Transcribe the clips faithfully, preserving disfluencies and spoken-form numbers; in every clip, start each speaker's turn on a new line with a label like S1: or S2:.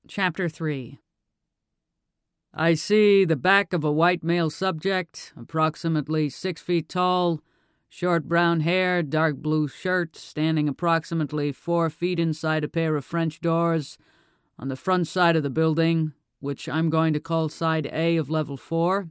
S1: Chapter three. I see the back of a white male subject, approximately six feet tall, short brown hair, dark blue shirt, standing approximately four feet inside a pair of French doors on the front side of the building, which I'm going to call side A of level four.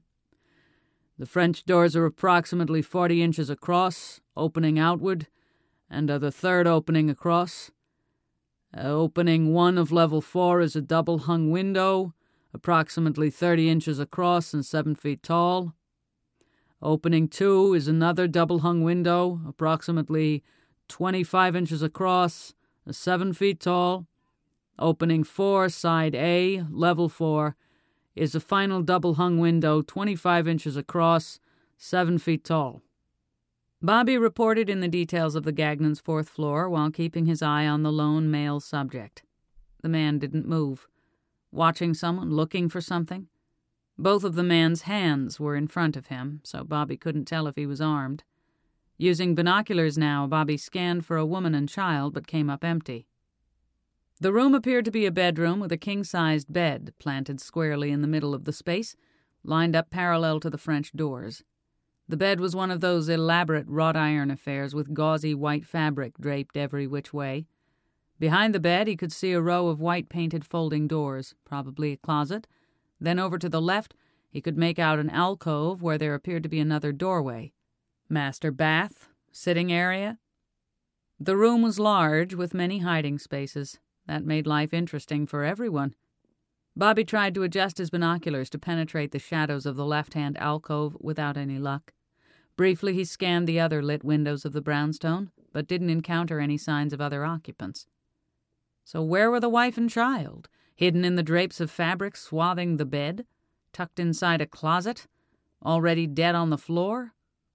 S1: The French doors are approximately forty inches across, opening outward, and are the third opening across. Uh, opening one of level four is a double-hung window, approximately thirty inches across and seven feet tall. Opening two is another double-hung window, approximately twenty-five inches across, seven feet tall. Opening four, side A, level four, is a final double-hung window, twenty-five inches across, seven feet tall. Bobby reported in the details of the Gagnon's fourth floor while keeping his eye on the lone male subject. The man didn't move. Watching someone, looking for something. Both of the man's hands were in front of him, so Bobby couldn't tell if he was armed. Using binoculars now, Bobby scanned for a woman and child, but came up empty. The room appeared to be a bedroom with a king-sized bed planted squarely in the middle of the space, lined up parallel to the French doors. The bed was one of those elaborate wrought-iron affairs with gauzy white fabric draped every which way. Behind the bed he could see a row of white-painted folding doors, probably a closet. Then over to the left he could make out an alcove where there appeared to be another doorway. Master bath? Sitting area? The room was large, with many hiding spaces. That made life interesting for everyone. Bobby tried to adjust his binoculars to penetrate the shadows of the left-hand alcove without any luck. Briefly he scanned the other lit windows of the brownstone, but didn't encounter any signs of other occupants. So where were the wife and child? Hidden in the drapes of fabric swathing the bed? Tucked inside a closet? Already dead on the floor?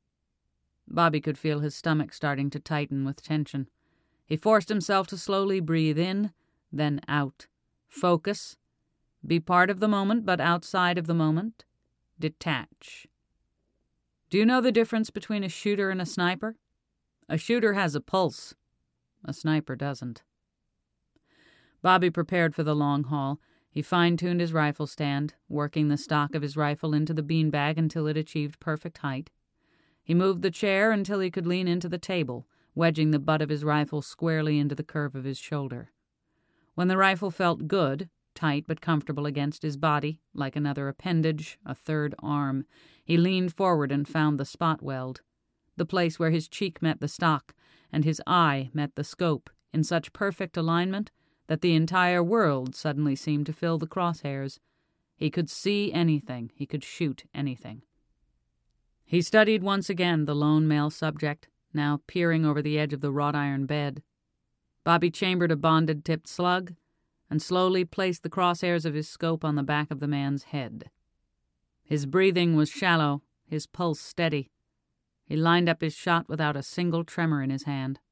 S1: Bobby could feel his stomach starting to tighten with tension. He forced himself to slowly breathe in, then out. Focus. Be part of the moment, but outside of the moment. Detach. Do you know the difference between a shooter and a sniper? A shooter has a pulse. A sniper doesn't. Bobby prepared for the long haul. He fine-tuned his rifle stand, working the stock of his rifle into the beanbag until it achieved perfect height. He moved the chair until he could lean into the table, wedging the butt of his rifle squarely into the curve of his shoulder. When the rifle felt good, tight but comfortable against his body, like another appendage, a third arm, he leaned forward and found the spot weld, the place where his cheek met the stock and his eye met the scope, in such perfect alignment that the entire world suddenly seemed to fill the crosshairs. He could see anything, he could shoot anything. He studied once again the lone male subject, now peering over the edge of the wrought-iron bed. Bobby chambered a bonded-tipped slug and slowly placed the crosshairs of his scope on the back of the man's head. His breathing was shallow, his pulse steady. He lined up his shot without a single tremor in his hand.